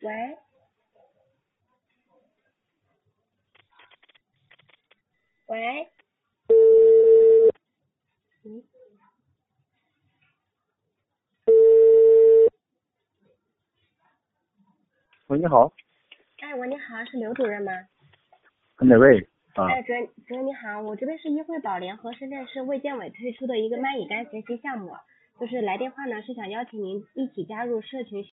喂，喂，嗯， 喂，你好， 哎，喂，你好，是刘主任吗？ 哪位啊？ 哎，主任你好，我这边是议会宝联合深圳市卫健委推出的一个蚂蚁肝学习项目，就是来电话呢是想邀请您一起加入社群